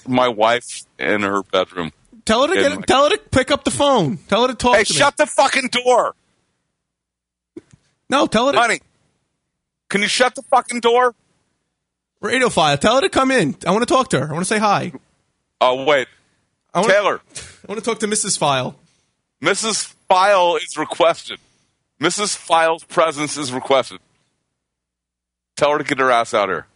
my wife in her bedroom. Tell her to pick up the phone. Tell her to talk to me. Hey, shut the fucking door. No, tell her to... Honey, can you shut the fucking door? Radiophile, tell her to come in. I want to talk to her. I want to say hi. Oh, wait. Taylor. I want to talk to Mrs. File. Mrs. File is requested. Mrs. File's presence is requested. Tell her to get her ass out here.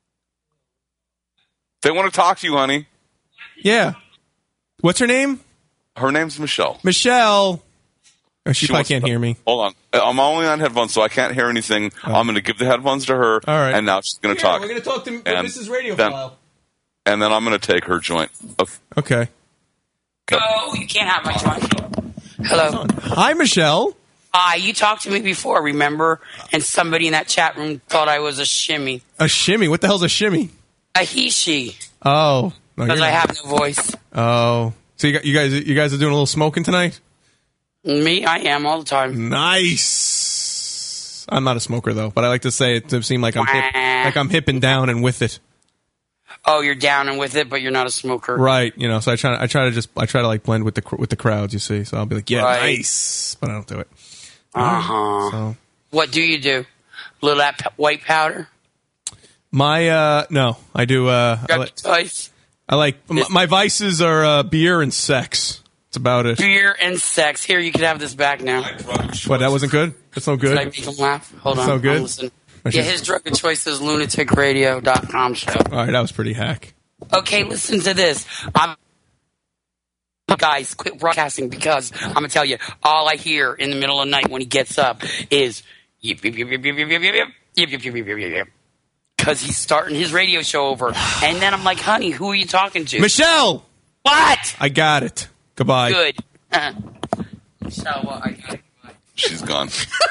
They want to talk to you, honey. Yeah. What's her name? Her name's Michelle. Michelle. Oh, she probably can't hear me. Hold on. I'm only on headphones, so I can't hear anything. Oh. I'm going to give the headphones to her, all right. And now she's going to talk. We're going to talk to Mrs. Radiophile. And then I'm going to take her joint. Okay. Oh, you can't have my joint. Hello. Hi, Michelle. Hi, you talked to me before, remember? And somebody in that chat room thought I was a shimmy. A shimmy? What the hell's a shimmy? A he-she. Oh. Because I have no voice. Oh. So you guys are doing a little smoking tonight? Me? I am all the time. Nice. I'm not a smoker, though, but I like to say it to seem like I'm hip and down and with it. Oh, you're down and with it, but you're not a smoker, right? You know, so I try to like blend with the crowds. You see, so I'll be like, yeah, right. Nice, but I don't do it. Right, so. What do you do? Little that white powder? My no, I do. I like my vices are beer and sex. That's about it. Beer and sex. Here, you can have this back now. What? That wasn't good. That's no good. Did I make him laugh? Hold on. So good. Listen. Yeah, his drug of choice is lunaticradio.com show. All right, that was pretty hack. Okay, listen to this. Guys, quit broadcasting because I'm going to tell you, all I hear in the middle of the night when he gets up is yip, yip, yip, yip, yip, yip, yip, yip, yip, yip, yip, yip, yip, because he's starting his radio show over. And then I'm like, honey, who are you talking to? Michelle! What? I got it. Goodbye. Good. Michelle, I got it. She's gone.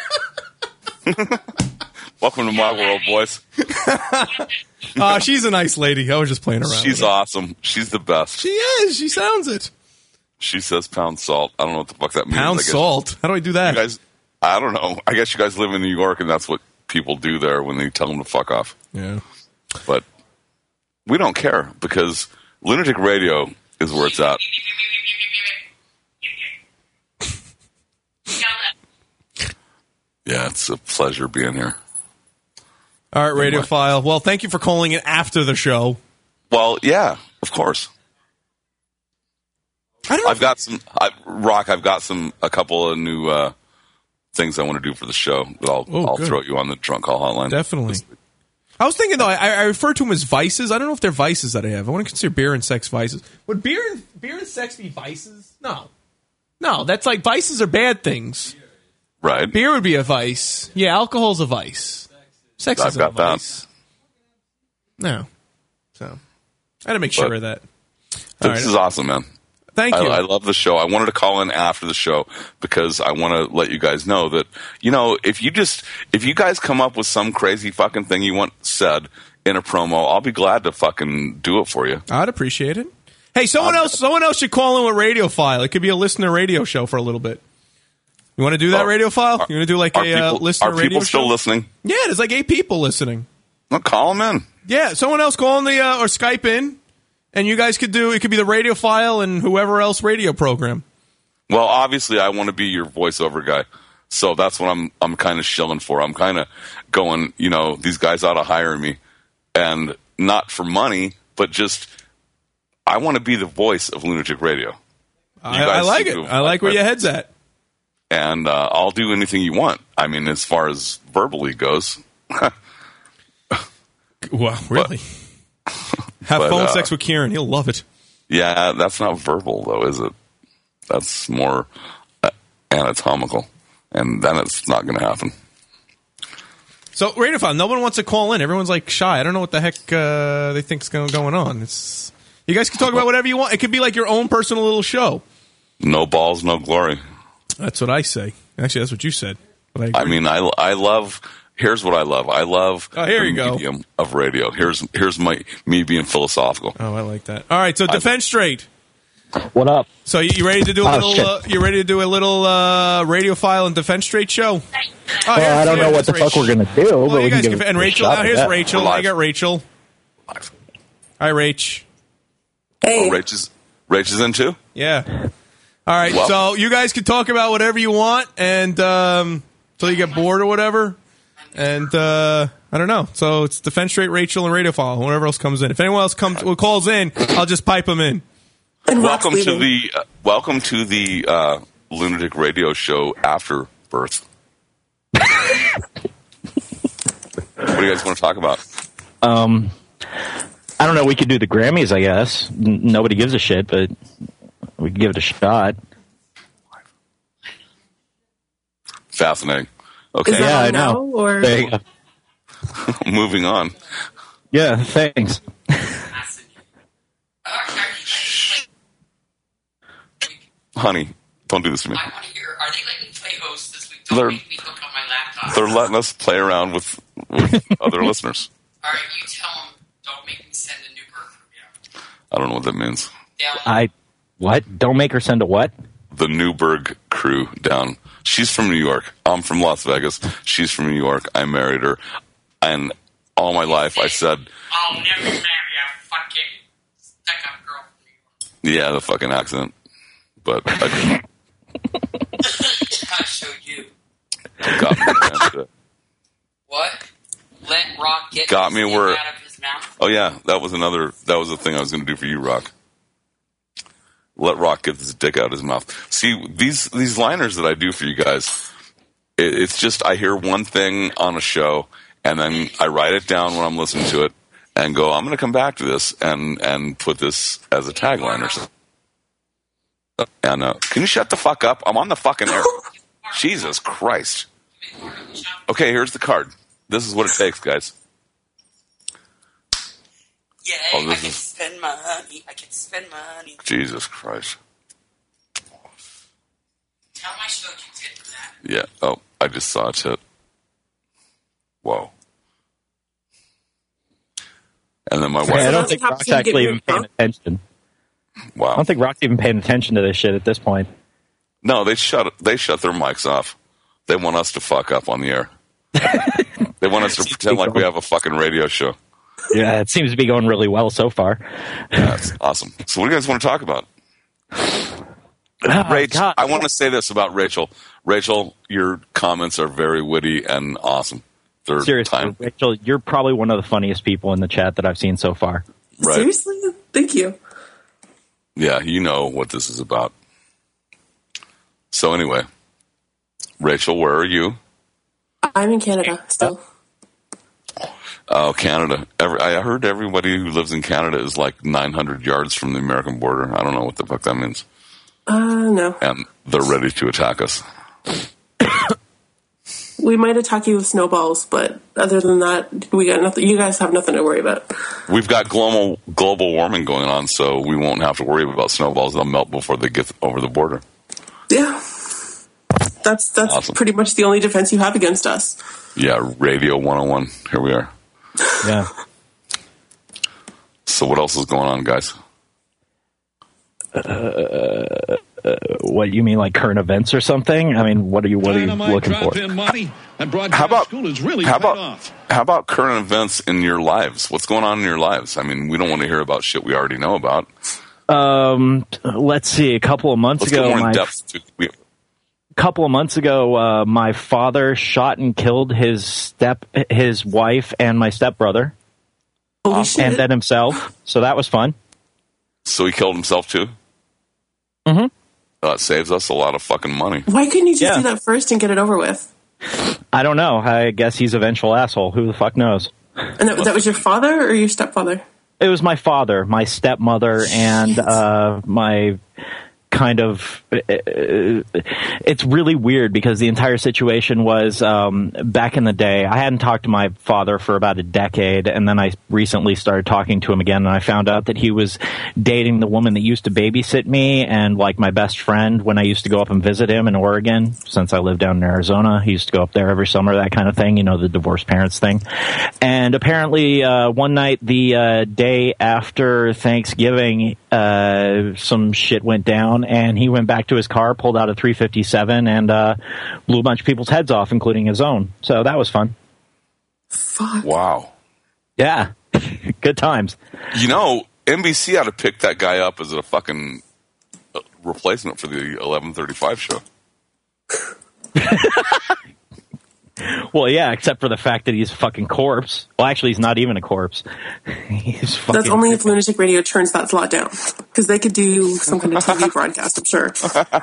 Welcome to my world, boys. She's a nice lady. I was just playing around. She's awesome. She's the best. She is. She sounds it. She says pound salt. I don't know what the fuck that means. Pound salt? How do I do that? You guys, I don't know. I guess you guys live in New York, and that's what people do there when they tell them to fuck off. Yeah. But we don't care because Lunatic Radio is where it's at. Yeah, it's a pleasure being here. All right, Radiophile. Well, thank you for calling in after the show. Well, yeah, of course. I've got some a couple of new things I want to do for the show that I'll throw you on the drunk call hotline. Definitely. I was thinking though, I refer to them as vices. I don't know if they're vices that I have. I want to consider beer and sex vices. Would beer and sex be vices? No. That's like vices are bad things. Right. Beer would be a vice. Yeah, alcohol's a vice. Sex is a vice. No. So I had to make sure of that. This is awesome, man. Thank you. I love the show. I wanted to call in after the show because I want to let you guys know that, if you guys come up with some crazy fucking thing you want said in a promo, I'll be glad to fucking do it for you. I'd appreciate it. Hey, someone else should call in with Radiophile. It could be a listener radio show for a little bit. You want to do that, Radiophile? You want to do like a listener radio show? Are people still listening? Yeah, there's like 8 people listening. Well, call them in. Yeah, someone else call in or Skype in. And you guys could it could be the Radiophile and whoever else radio program. Well, obviously, I want to be your voiceover guy. So that's what I'm kind of shilling for. I'm kind of going, these guys ought to hire me. And not for money, but just, I want to be the voice of Lunatic Radio. I like it. I like where your head's at. And I'll do anything you want. I mean, as far as verbally goes. Well, really? Have phone sex with Kieran. He'll love it. Yeah, that's not verbal, though, is it? That's more anatomical. And then it's not going to happen. So, Radiophile, no one wants to call in. Everyone's like shy. I don't know what the heck they think's going on. You guys can talk about whatever you want. It could be like your own personal little show. No balls, no glory. That's what I say. Actually, that's what you said. But I mean, I love... Here's what I love. I love the medium of radio. Here's me being philosophical. Oh, I like that. All right, so Defend Straight. What up? So you ready to do a little? You ready to do a little Radiophile and Defend Straight show? Well, I don't know what the fuck we're gonna do. Well, but you guys can and Rachel. Now here's Rachel. I got Rachel. Hi, Rach. Hey. Oh, Rach is in too? Yeah. All right, Well. so you guys can talk about whatever you want, and until you get bored or whatever. And I don't know. So it's Defense Straight, Rachel, and Radio File. Whatever else comes in. If anyone else calls in, I'll just pipe them in. And Welcome Rock's to leaving. the Lunatic Radio Show after birth. What do you guys want to talk about? I don't know. We could do the Grammys, I guess. Nobody gives a shit, but we could give it a shot. Fascinating. Okay, Is that Yeah, all I know. now, or There you go. moving on. Yeah, thanks. Honey, don't do this to me. I want to hear. Are they letting me play host this week? They're- Don't make me hook up my laptop. They're letting us play around with other listeners. All right, you tell them. Don't make me send a new birth. I don't know what that means. Down. What? Don't make her send a what? The Newberg crew down. She's from New York. I'm from Las Vegas. She's from New York. I married her. And all my life I said, I'll never marry a fucking stuck-up girl from New York. yeah, the fucking accent. But I didn't. I showed you. Got me. What? Let Rock get Got me his where- name out of his mouth. Oh yeah, that was the thing I was going to do for you, Rock. Let Rock get his dick out of his mouth. See, these liners that I do for you guys, it's just I hear one thing on a show, and then I write it down when I'm listening to it, and go, I'm going to come back to this and put this as a tagline or something. And can you shut the fuck up? I'm on the fucking air. Jesus Christ. Okay, here's the card. This is what it takes, guys. Yay, Oh, this I can is- spend money. I can spend money. Jesus Christ. Tell my show you did for that. Yeah. Oh, I just saw a tit. Whoa. And then my I wife. don't think Have Rock's to get actually rid even of paying her. attention. I Wow. don't think Rock's even paying attention to this shit at this point. No, they shut their mics off. They want us to fuck up on the air. They want us to pretend like we have a fucking radio show. Yeah, it seems to be going really well so far. That's awesome. So what do you guys want to talk about? Rach, God. I want to say this about Rachel. Rachel, your comments are very witty and awesome. Third Seriously, time. Rachel, you're probably one of the funniest people in the chat that I've seen so far. Right. Seriously? Thank you. Yeah, you know what this is about. So anyway, Rachel, where are you? I'm in Canada still. Oh, Canada. I heard everybody who lives in Canada is like 900 yards from the American border. I don't know what the fuck that means. No. And they're ready to attack us. We might attack you with snowballs, but other than that, we got nothing. You guys have nothing to worry about. We've got global warming going on, so we won't have to worry about snowballs. They'll melt before they get over the border. Yeah. That's Awesome. pretty much the only defense you have against us. Yeah, Radio 101. Here we are. Yeah. So what else is going on, guys? What you mean, like current events or something? I mean, what are you looking for? How about current events in your lives? What's going on in your lives? I mean, we don't want to hear about shit we already know about. Let's see. A couple of months Let's get ago, more in depth. my father shot and killed his wife and my stepbrother, Holy shit. and then himself. So that was fun. So he killed himself too? Mm-hmm. It saves us a lot of fucking money. Why couldn't you just Yeah. do that first and get it over with? I don't know. I guess he's a vengeful asshole. Who the fuck knows? And that was your father or your stepfather? It was my father, my stepmother, and my kind of. It's really weird because the entire situation was back in the day. I hadn't talked to my father for about a decade, and then I recently started talking to him again, and I found out that he was dating the woman that used to babysit me and like my best friend when I used to go up and visit him in Oregon. Since I live down in Arizona, he used to go up there every summer, that kind of thing, you know, the divorced parents thing. And apparently one night, the day after Thanksgiving, some shit went down, and he went back to his car, pulled out a 357, and blew a bunch of people's heads off, including his own. So that was fun. Fuck. Wow. Yeah. Good times. You know, NBC ought to pick that guy up as a fucking replacement for the 11:35 show. Well, yeah, except for the fact that he's a fucking corpse. Well, actually, he's not even a corpse. He's fucking... That's only if Lunatic Radio turns that slot down. Because they could do some kind of TV broadcast, I'm sure.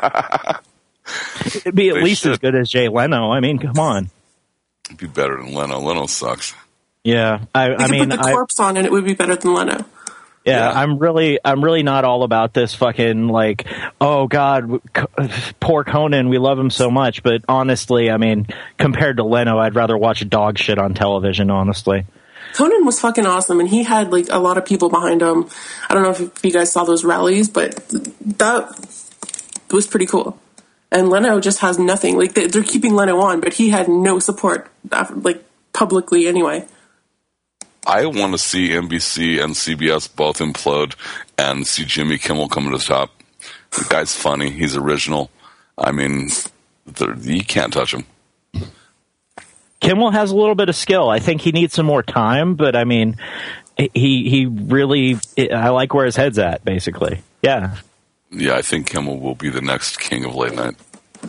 It'd be at least as good as Jay Leno. I mean, come on. It'd be better than Leno. Leno sucks. Yeah, I mean, put the corpse on and it would be better than Leno. Yeah, I'm really not all about this fucking, like, oh God, poor Conan, we love him so much. But honestly, I mean, compared to Leno, I'd rather watch dog shit on television, honestly. Conan was fucking awesome, and he had, like, a lot of people behind him. I don't know if you guys saw those rallies, but that was pretty cool. And Leno just has nothing. Like, they're keeping Leno on, but he had no support, like, publicly anyway. I want to see NBC and CBS both implode and see Jimmy Kimmel come to the top. The guy's funny. He's original. I mean, you can't touch him. Kimmel has a little bit of skill. I think he needs some more time, but I mean, he really, I like where his head's at, basically. Yeah. Yeah, I think Kimmel will be the next king of late night.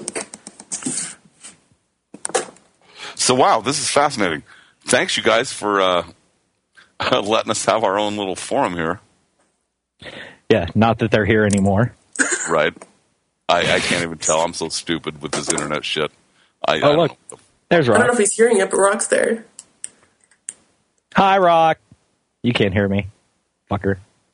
So, wow, this is fascinating. Thanks, you guys, for letting us have our own little forum here. Yeah, not that they're here anymore. Right. I can't even tell. I'm so stupid with this internet shit. I look. There's Rock. I don't know if he's hearing it, but Rock's there. Hi, Rock. You can't hear me, fucker.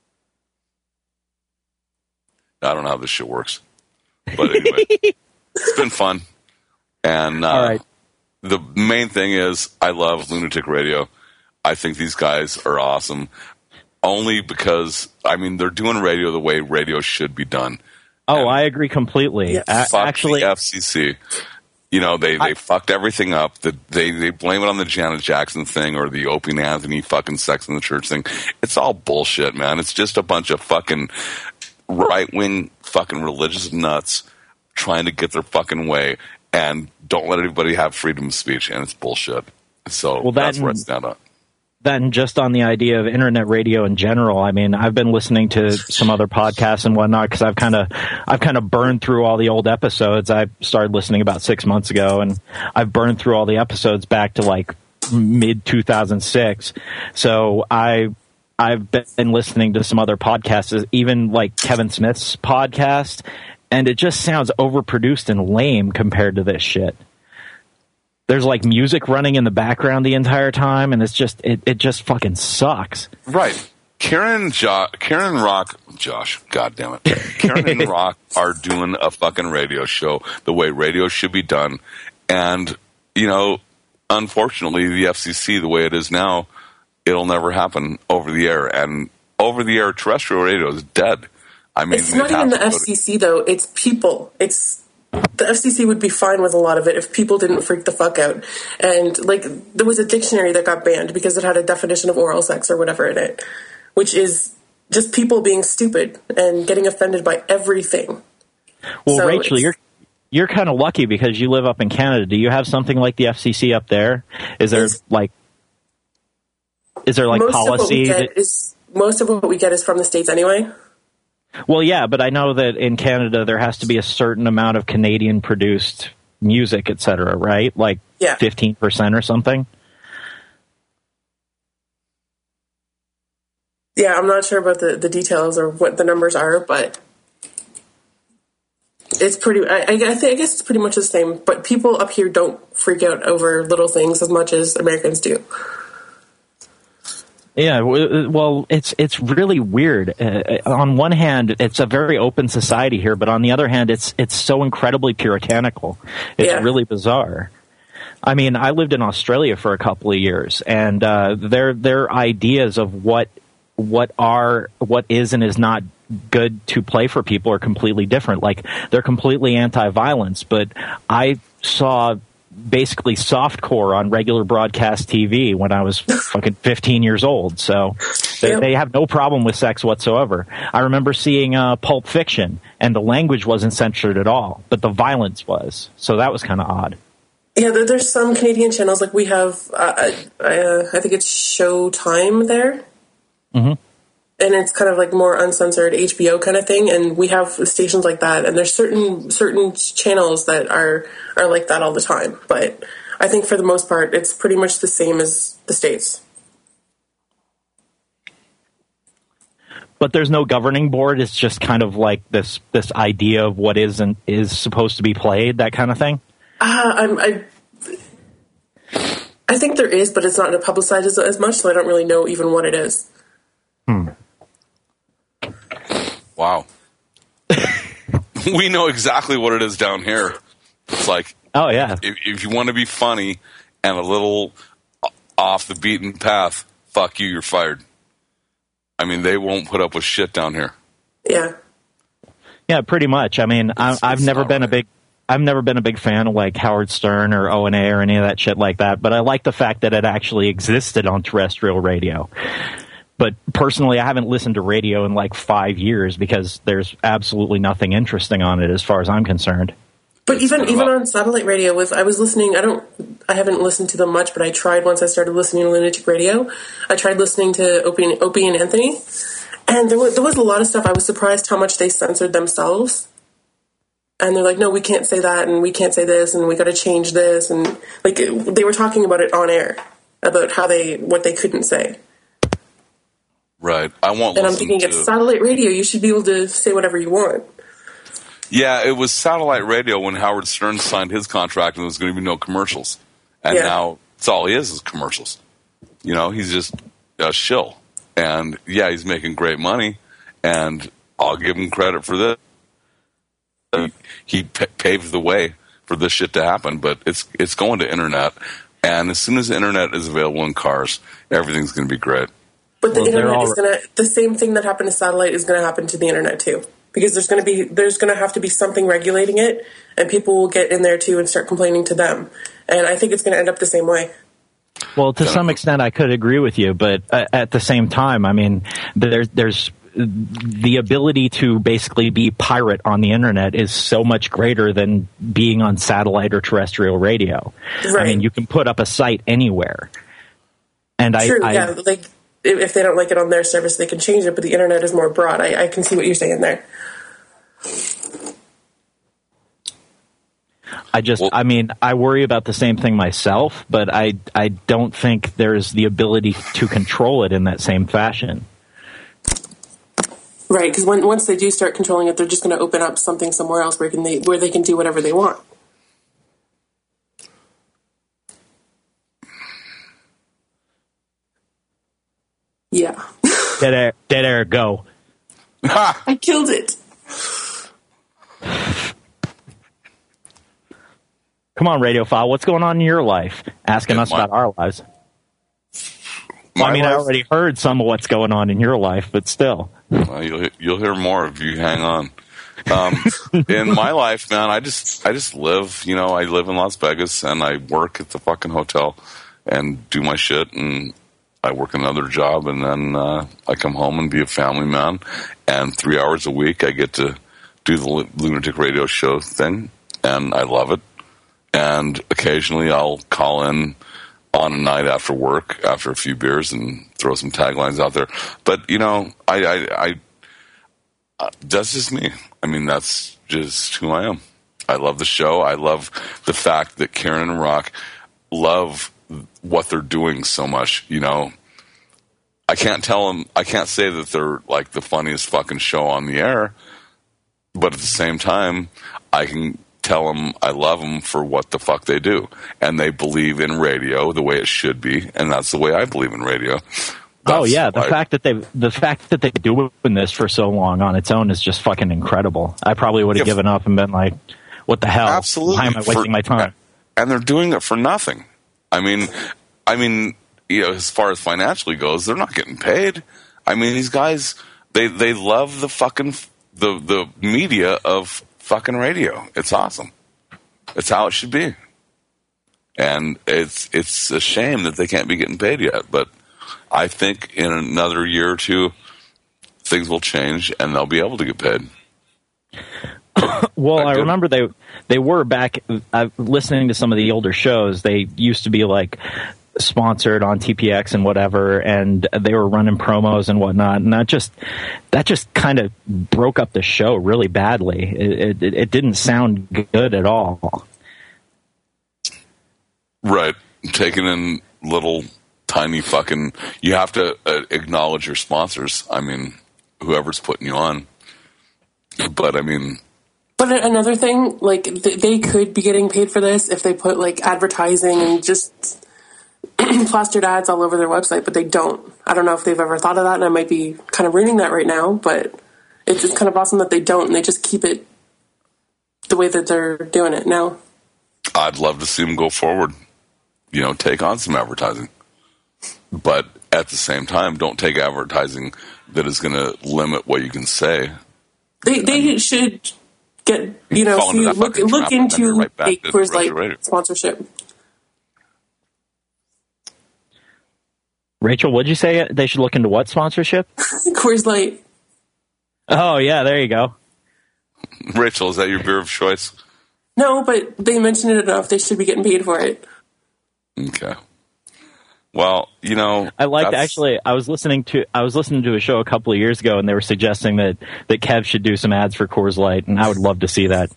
I don't know how this shit works. But anyway, it's been fun. And all right. The main thing is I love Lunatic Radio. I think these guys are awesome. Only because, I mean, they're doing radio the way radio should be done. Oh, and I agree completely. Yeah. Actually, the FCC. You know, they fucked everything up. They blame it on the Janet Jackson thing or the Opie and Anthony fucking Sex in the Church thing. It's all bullshit, man. It's just a bunch of fucking right-wing fucking religious nuts trying to get their fucking way and don't let anybody have freedom of speech, and it's bullshit. So that's where I stand on. Then just on the idea of internet radio in general, I mean, I've been listening to some other podcasts and whatnot because I've kind of burned through all the old episodes. I started listening about 6 months ago, and I've burned through all the episodes back to like mid 2006. So I've been listening to some other podcasts, even like Kevin Smith's podcast, and it just sounds overproduced and lame compared to this shit. There's like music running in the background the entire time, and it's just it just fucking sucks. Right. Karen and Rock, Josh, God damn it. Karen and Rock are doing a fucking radio show the way radio should be done. And, you know, unfortunately, the FCC, the way it is now, it'll never happen over the air. And over the air terrestrial radio is dead. I mean, it's not even the FCC, though. It's people. The FCC would be fine with a lot of it if people didn't freak the fuck out. And, like, there was a dictionary that got banned because it had a definition of oral sex or whatever in it, which is just people being stupid and getting offended by everything. Well, so Rachel, you're kind of lucky because you live up in Canada. Do you have something like the FCC up there? Is there policy? Most of what we get is from the States anyway. Well, yeah, but I know that in Canada there has to be a certain amount of Canadian-produced music, et cetera, right? Like 15% or something? Yeah, I'm not sure about the details or what the numbers are, but it's pretty... I guess it's pretty much the same, but people up here don't freak out over little things as much as Americans do. Yeah, well, it's really weird. On one hand, it's a very open society here, but on the other hand, it's so incredibly puritanical. It's really bizarre. I mean, I lived in Australia for a couple of years, and their ideas of what is and is not good to play for people are completely different. Like, they're completely anti-violence, but I saw basically softcore on regular broadcast TV when I was fucking 15 years old. So they have no problem with sex whatsoever. I remember seeing Pulp Fiction, and the language wasn't censored at all, but the violence was. So that was kind of odd. Yeah, there's some Canadian channels, like we have, I think it's Showtime there. Mm-hmm. and it's kind of like more uncensored HBO kind of thing. And we have stations like that, and there's certain channels that are like that all the time. But I think for the most part, it's pretty much the same as the States. But there's no governing board. It's just kind of like this idea of what is and is supposed to be played, that kind of thing. I think there is, but it's not publicized as much, so I don't really know even what it is. Wow. We know exactly what it is down here. It's like, oh yeah, if you want to be funny and a little off the beaten path, fuck you, you're fired. I mean, they won't put up with shit down here. Yeah, pretty much. I mean, I've never been a big fan of like Howard Stern or O&A or any of that shit like that. But I like the fact that it actually existed on terrestrial radio. But personally, I haven't listened to radio in like 5 years because there's absolutely nothing interesting on it as far as I'm concerned. But even on satellite radio, I was listening. I haven't listened to them much, but I tried once I started listening to Lunatic Radio. I tried listening to Opie and Anthony, and there was a lot of stuff. I was surprised how much they censored themselves. And they're like, no, we can't say that, and we can't say this, and we got to change this, and like they were talking about it on air about what they couldn't say. Right. I won't. And I'm thinking, it's satellite radio. You should be able to say whatever you want. Yeah, it was satellite radio when Howard Stern signed his contract and there was going to be no commercials. And now it's all he is commercials. You know, he's just a shill. And, yeah, he's making great money, and I'll give him credit for this. He paved the way for this shit to happen, but it's going to internet. And as soon as the internet is available in cars, everything's going to be great. But the internet is the same thing that happened to satellite is going to happen to the internet too. Because there's going to have to be something regulating it, and people will get in there too and start complaining to them. And I think it's going to end up the same way. Well, to some extent, I could agree with you, but at the same time, I mean, there's the ability to basically be pirate on the internet is so much greater than being on satellite or terrestrial radio. Right. I mean, you can put up a site anywhere. And yeah, like if they don't like it on their service, they can change it, but the internet is more broad. I can see what you're saying there. I mean, I worry about the same thing myself, but I don't think there's the ability to control it in that same fashion. Right, because once they do start controlling it, they're just going to open up something somewhere else where they can do whatever they want. Yeah. Dead air, go. I killed it. Come on, Radiophile, what's going on in your life? Asking us about our lives. I already heard some of what's going on in your life, but still. Well, you'll hear more if you hang on. In my life, man, I just live. You know, I live in Las Vegas, and I work at the fucking hotel and do my shit, and I work another job, and then I come home and be a family man. And 3 hours a week, I get to do the Lunatic Radio show thing, and I love it. And occasionally I'll call in on a night after work, after a few beers, and throw some taglines out there. But, you know, I that's just me. I mean, that's just who I am. I love the show. I love the fact that Karen and Rock love what they're doing so much, you know. I can't say that they're like the funniest fucking show on the air, but at the same time, I can tell them I love them for what the fuck they do, and they believe in radio the way it should be, and that's the way I believe in radio. The fact that they've been doing this for so long on its own is just fucking incredible. I probably would have given up and been like, "What the hell? Absolutely. Why am I wasting my time?" And they're doing it for nothing. I mean, you know, as far as financially goes, they're not getting paid. I mean, these guys, they love the fucking the media of fucking radio. It's awesome. It's how it should be. And it's a shame that they can't be getting paid yet, but I think in another year or two things will change and they'll be able to get paid. Well, I remember they were back listening to some of the older shows. They used to be like sponsored on TPX and whatever, and they were running promos and whatnot, and that just kind of broke up the show really badly. It didn't sound good at all. Right. Taking in little tiny fucking... You have to acknowledge your sponsors. I mean, whoever's putting you on. But, I mean... But another thing, like, they could be getting paid for this if they put, like, advertising and just plastered ads all over their website, but they don't. I don't know if they've ever thought of that, and I might be kind of ruining that right now, but it's kind of awesome that they don't, and they just keep it the way that they're doing it now. I'd love to see them go forward. You know, take on some advertising. But at the same time, don't take advertising that is going to limit what you can say. They should get, you know, look into a Coors Light sponsorship. Rachel, what'd you say? They should look into what sponsorship? Coors Light. Oh, yeah, there you go. Rachel, is that your beer of choice? No, but they mentioned it enough. They should be getting paid for it. Okay. Well, you know, I was listening to a show a couple of years ago, and they were suggesting that Kev should do some ads for Coors Light, and I would love to see that.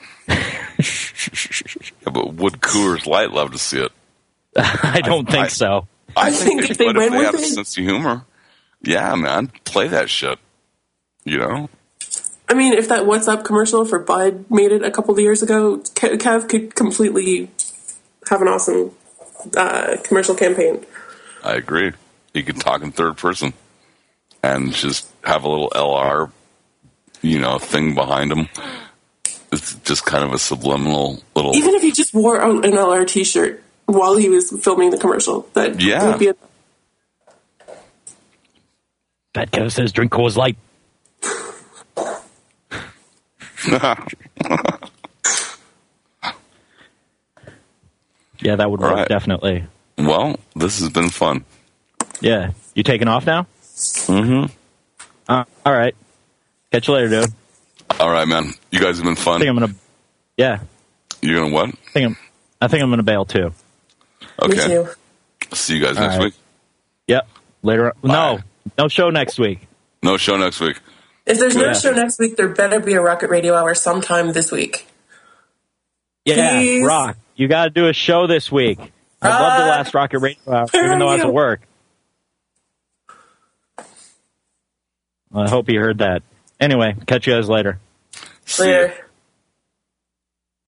Yeah, but would Coors Light love to see it? I don't think so. I think if they win had with a it, sense of humor. Yeah, man, play that shit. You know. I mean, if that "What's Up" commercial for Bud made it a couple of years ago, Kev could completely have an awesome commercial campaign. I agree. He could talk in third person and just have a little LR, you know, thing behind him. It's just kind of a subliminal little... Even if he just wore an LR t-shirt while he was filming the commercial, that would be That Kev says, drink Coors Light. Yeah, that would work, right. Definitely. Well, this has been fun. Yeah. You taking off now? Mm-hmm. All right. Catch you later, dude. All right, man. You guys have been fun. I think I'm going to... Yeah. You're going to what? I think I'm going to bail, too. Okay. Me too. See you guys next week. Yep. Later on. Bye. No show next week. No show next week. If there's no show next week, there better be a Rocket Radio Hour sometime this week. Yeah, Please. Rock. You got to do a show this week. I'd love the last Rocket Radio Hour, even though I have to work. Well, I hope you heard that. Anyway, catch you guys later. Later.